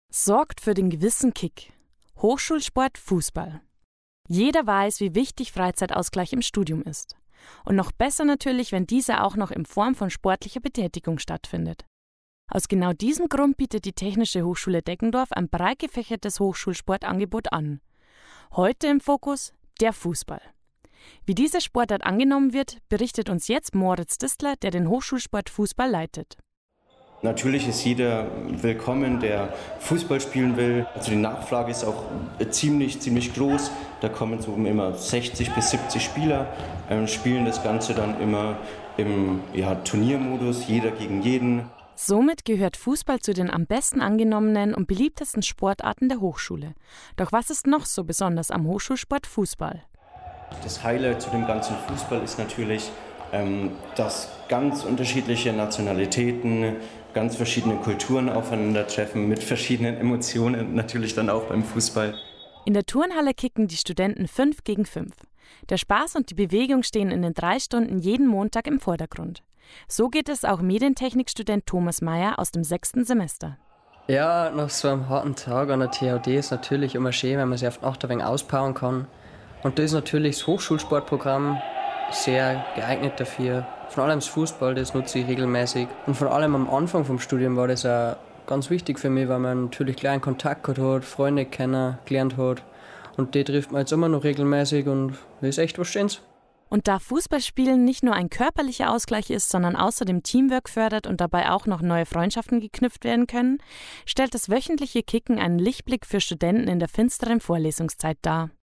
sorgt für den gewissen Kick. Hochschulsport Fußball. Jeder weiß, wie wichtig Freizeitausgleich im Studium ist. Und noch besser natürlich, wenn dieser auch noch in Form von sportlicher Betätigung stattfindet. Aus genau diesem Grund bietet die Technische Hochschule Deggendorf ein breit gefächertes Hochschulsportangebot an. Heute im Fokus der Fußball. Wie diese Sportart angenommen wird, berichtet uns jetzt Moritz Distler, der den Hochschulsport Fußball leitet. Natürlich ist jeder willkommen, der Fußball spielen will. Also die Nachfrage ist auch ziemlich groß. Da kommen so immer 60 bis 70 Spieler, spielen das Ganze dann immer im Turniermodus, jeder gegen jeden. Somit gehört Fußball zu den am besten angenommenen und beliebtesten Sportarten der Hochschule. Doch was ist noch so besonders am Hochschulsport Fußball? Das Highlight zu dem ganzen Fußball ist natürlich, dass ganz unterschiedliche Nationalitäten, ganz verschiedene Kulturen aufeinandertreffen, mit verschiedenen Emotionen natürlich dann auch beim Fußball. In der Turnhalle kicken die Studenten 5 gegen 5. Der Spaß und die Bewegung stehen in den 3 Stunden jeden Montag im Vordergrund. So geht es auch Medientechnikstudent Thomas Meyer aus dem 6. Semester. Ja, nach so einem harten Tag an der THD ist natürlich immer schön, wenn man sich auf die Nacht ein wenig auspowern kann. Und da ist natürlich das Hochschulsportprogramm sehr geeignet dafür. Vor allem das Fußball, das nutze ich regelmäßig. Und vor allem am Anfang vom Studium war das auch ganz wichtig für mich, weil man natürlich gleich einen Kontakt gehabt hat, Freunde kennengelernt hat. Und die trifft man jetzt immer noch regelmäßig und das ist echt was Schönes. Und da Fußballspielen nicht nur ein körperlicher Ausgleich ist, sondern außerdem Teamwork fördert und dabei auch noch neue Freundschaften geknüpft werden können, stellt das wöchentliche Kicken einen Lichtblick für Studenten in der finsteren Vorlesungszeit dar.